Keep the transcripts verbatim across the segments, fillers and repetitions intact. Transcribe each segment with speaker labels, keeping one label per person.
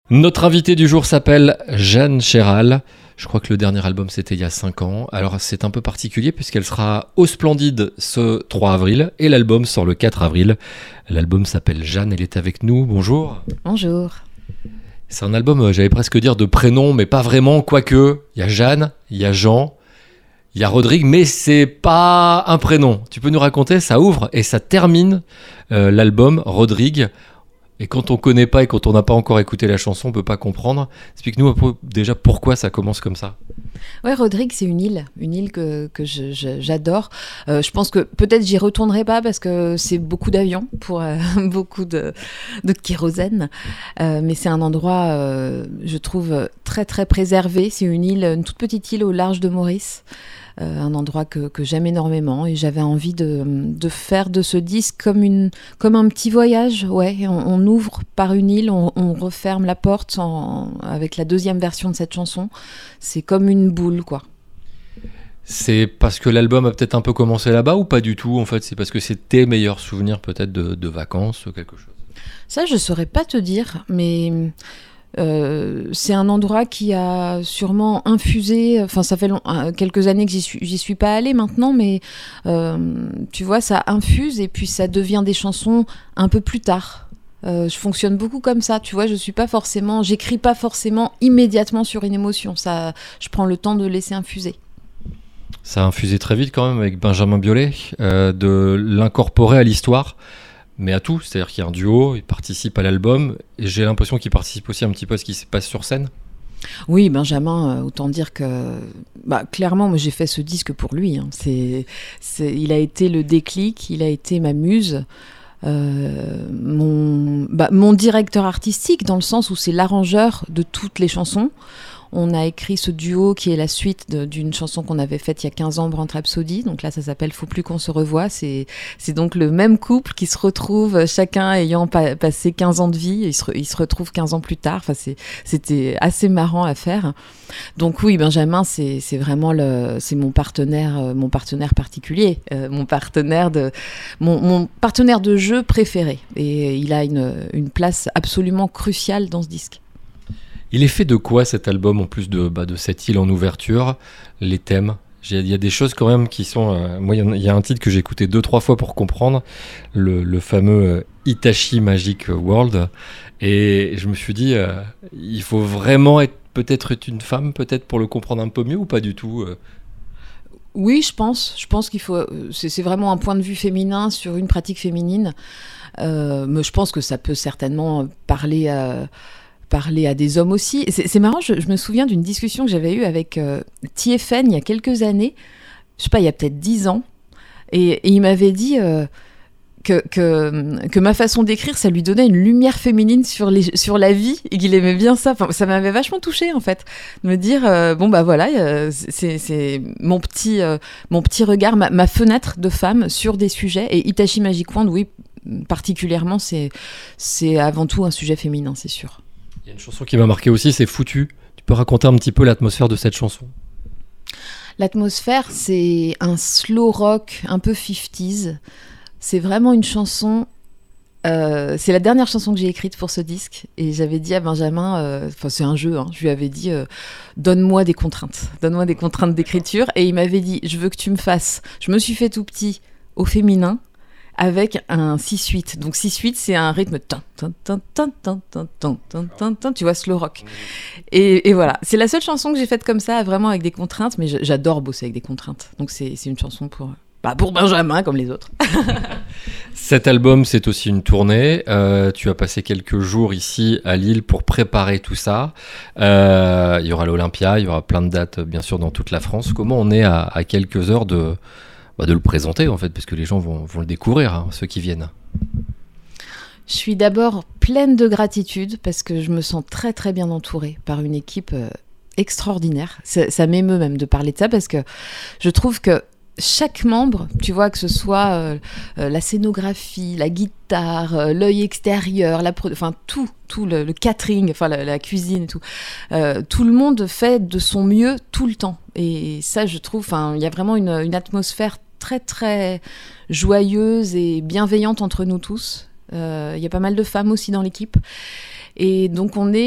Speaker 1: Notre invité du jour s'appelle Jeanne Chéral. Je crois que le dernier album c'était il y a cinq ans. Alors c'est un peu particulier puisqu'elle sera au Splendide ce trois avril et l'album sort le quatre avril. L'album s'appelle Jeanne, elle est avec nous. Bonjour.
Speaker 2: Bonjour.
Speaker 1: C'est un album, j'allais presque dire de prénom, mais pas vraiment, quoique. Il y a Jeanne, il y a Jean, il y a Rodrigue, mais c'est pas un prénom. Tu peux nous raconter, ça ouvre et ça termine euh, l'album Rodrigue. Et quand on connaît pas et quand on n'a pas encore écouté la chanson, on peut pas comprendre. Explique-nous un peu déjà pourquoi ça commence comme ça.
Speaker 2: Ouais, Rodrigue, c'est une île, une île que, que je, je, j'adore. Euh, je pense que peut-être j'y retournerai pas parce que c'est beaucoup d'avions pour euh, beaucoup de, de kérosène. Euh, mais c'est un endroit, euh, je trouve, très très préservé. C'est une île, une toute petite île au large de Maurice. Euh, un endroit que, que j'aime énormément et j'avais envie de, de faire de ce disque comme, une, comme un petit voyage. Ouais. On, on ouvre par une île, on, on referme la porte en, avec la deuxième version de cette chanson. C'est comme une boule, quoi.
Speaker 1: C'est parce que l'album a peut-être un peu commencé là-bas ou pas du tout en fait? C'est parce que c'est tes meilleurs souvenirs peut-être de, de vacances ou quelque chose?
Speaker 2: Ça, je saurais pas te dire, mais... Euh, c'est un endroit qui a sûrement infusé, enfin ça fait long, quelques années que j'y suis, j'y suis pas allée maintenant, mais euh, tu vois, ça infuse et puis ça devient des chansons un peu plus tard. Euh, je fonctionne beaucoup comme ça, tu vois, je suis pas forcément, j'écris pas forcément immédiatement sur une émotion, ça, je prends le temps de laisser infuser.
Speaker 1: Ça a infusé très vite quand même avec Benjamin Biolay, euh, de l'incorporer à l'histoire. Mais à tout, c'est-à-dire qu'il y a un duo, il participe à l'album, et j'ai l'impression qu'il participe aussi un petit peu à ce qui se passe sur scène.
Speaker 2: Oui, Benjamin, autant dire que, bah, clairement, moi j'ai fait ce disque pour lui. Hein. C'est, c'est, il a été le déclic, il a été ma muse, euh, mon, bah, mon directeur artistique, dans le sens où c'est l'arrangeur de toutes les chansons. On a écrit ce duo qui est la suite de, d'une chanson qu'on avait faite il y a quinze ans, Brand Rhapsody. Donc là, ça s'appelle Faut plus qu'on se revoie. C'est, c'est donc le même couple qui se retrouve, chacun ayant pa- passé quinze ans de vie. Ils se, ils se retrouvent quinze ans plus tard. Enfin, c'est, c'était assez marrant à faire. Donc oui, Benjamin, c'est, c'est vraiment le, c'est mon partenaire, euh, mon partenaire particulier, euh, mon partenaire de, mon, mon partenaire de jeu préféré. Et il a une, une place absolument cruciale dans ce disque.
Speaker 1: Il est fait de quoi cet album, en plus de, bah, de cette île en ouverture, les thèmes? Il y a des choses quand même qui sont... Euh, moi, il y, y a un titre que j'ai écouté deux, trois fois pour comprendre, le, le fameux euh, Hitachi Magic World. Et je me suis dit, euh, il faut vraiment être, peut-être être une femme, peut-être pour le comprendre un peu mieux ou pas du tout euh
Speaker 2: Oui, je pense. Je pense qu'il faut... C'est, c'est vraiment un point de vue féminin sur une pratique féminine. Euh, mais je pense que ça peut certainement parler à... parler à des hommes aussi. C'est, c'est marrant, je, je me souviens d'une discussion que j'avais eue avec euh, T F N il y a quelques années, je sais pas, il y a peut-être dix ans, et, et il m'avait dit euh, que, que, que ma façon d'écrire, ça lui donnait une lumière féminine sur, les, sur la vie, et qu'il aimait bien ça. Enfin, ça m'avait vachement touchée, en fait, de me dire, euh, bon, bah voilà, euh, c'est, c'est mon, petit, euh, mon petit regard, ma, ma fenêtre de femme sur des sujets, et Hitachi Magic Wand, oui, particulièrement, c'est, c'est avant tout un sujet féminin, c'est sûr.
Speaker 1: Il y a une chanson qui m'a marqué aussi, c'est Foutu. Tu peux raconter un petit peu l'atmosphère de cette chanson?
Speaker 2: L'atmosphère, c'est un slow rock un peu cinquantaise. C'est vraiment une chanson... Euh, c'est la dernière chanson que j'ai écrite pour ce disque. Et j'avais dit à Benjamin... Enfin, euh, c'est un jeu, hein, je lui avais dit... Euh, donne-moi des contraintes. Donne-moi des contraintes d'écriture. Et il m'avait dit, je veux que tu me fasses... Je me suis fait tout petit au féminin, avec un six huit. Donc six huit, c'est un rythme tan, tan, tan, tan, tan, tan, tan, tan, tan, tan, tu vois, slow rock. Et, et voilà, c'est la seule chanson que j'ai faite comme ça, vraiment avec des contraintes, mais j'adore bosser avec des contraintes. Donc c'est, c'est une chanson pour, bah, pour Benjamin, comme les autres.
Speaker 1: Cet album, c'est aussi une tournée. Euh, tu as passé quelques jours ici à Lille pour préparer tout ça. Euh, il y aura l'Olympia, il y aura plein de dates, bien sûr, dans toute la France. Comment on est à, à quelques heures de... Bah de le présenter en fait, parce que les gens vont, vont le découvrir, hein, ceux qui viennent.
Speaker 2: Je suis d'abord pleine de gratitude parce que je me sens très très bien entourée par une équipe euh, extraordinaire. Ça, ça m'émeut même de parler de ça parce que je trouve que chaque membre, tu vois, que ce soit euh, euh, la scénographie, la guitare, euh, l'œil extérieur, la pro- enfin tout, tout le, le catering, enfin la, la cuisine et tout, euh, tout le monde fait de son mieux tout le temps. Et ça, je trouve, enfin, il y a vraiment une, une atmosphère très très joyeuse et bienveillante entre nous tous. Il euh, y a pas mal de femmes aussi dans l'équipe. Et donc on est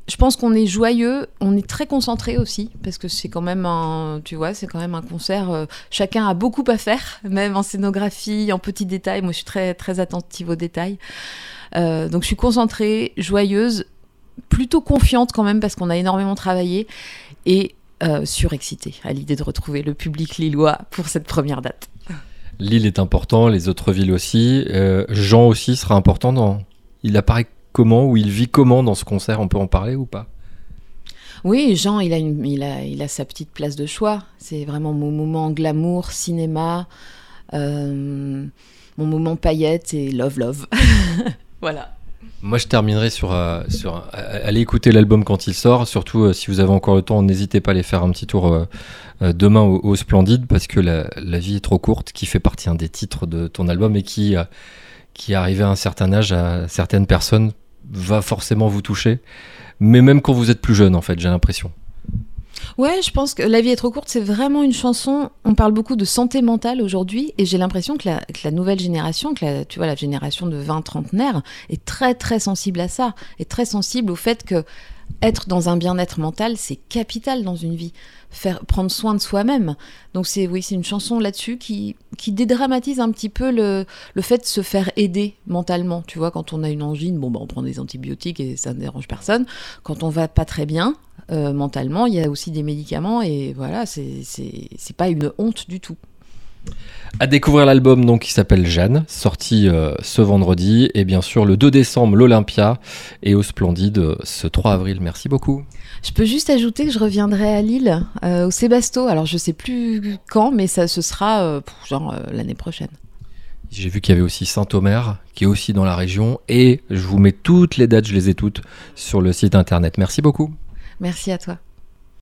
Speaker 2: je pense qu'on est joyeux, on est très concentré aussi, parce que c'est quand même un, tu vois, c'est quand même un concert. Euh, chacun a beaucoup à faire, même en scénographie, en petits détails. Moi, je suis très très attentive aux détails. Euh, donc, je suis concentrée, joyeuse, plutôt confiante quand même, parce qu'on a énormément travaillé, et euh, surexcitée à l'idée de retrouver le public lillois pour cette première date.
Speaker 1: Lille est important, les autres villes aussi. Euh, Jean aussi sera important dans. Il apparaît comment ou il vit comment dans ce concert, on peut en parler ou pas?
Speaker 2: Oui, Jean, il a, une, il, a, il a sa petite place de choix. C'est vraiment mon moment glamour, cinéma, euh, mon moment paillettes et love, love. Voilà.
Speaker 1: Moi, je terminerai sur, euh, sur euh, allez écouter l'album quand il sort. Surtout, euh, si vous avez encore le temps, n'hésitez pas à aller faire un petit tour euh, euh, demain au, au Splendide, parce que la, la vie est trop courte, qui fait partie un des titres de ton album et qui, euh, qui arrivé à un certain âge, à certaines personnes, va forcément vous toucher, mais même quand vous êtes plus jeune, en fait, j'ai l'impression.
Speaker 2: Ouais, je pense que La vie est trop courte, c'est vraiment une chanson. On parle beaucoup de santé mentale aujourd'hui, et j'ai l'impression que la, que la nouvelle génération, que la, tu vois, la génération de vingt trentenaires, est très très sensible à ça, est très sensible au fait que être dans un bien-être mental, c'est capital dans une vie. Faire, prendre soin de soi-même. Donc c'est, oui, c'est une chanson là-dessus qui, qui dédramatise un petit peu le, le fait de se faire aider mentalement. Tu vois, quand on a une angine, bon, bah, on prend des antibiotiques et ça ne dérange personne. Quand on va pas très bien euh, mentalement, il y a aussi des médicaments, et voilà, c'est, c'est, c'est pas une honte du tout.
Speaker 1: À découvrir l'album donc qui s'appelle Jeanne, sorti euh, ce vendredi, et bien sûr le deux décembre l'Olympia et au Splendide euh, ce trois avril. Merci beaucoup.
Speaker 2: Je peux juste ajouter que je reviendrai à Lille, euh, au Sébasto. Alors je sais plus quand, mais ça ce sera euh, genre euh, l'année prochaine.
Speaker 1: J'ai vu qu'il y avait aussi Saint-Omer qui est aussi dans la région, et je vous mets toutes les dates, je les ai toutes sur le site internet. Merci beaucoup.
Speaker 2: Merci à toi.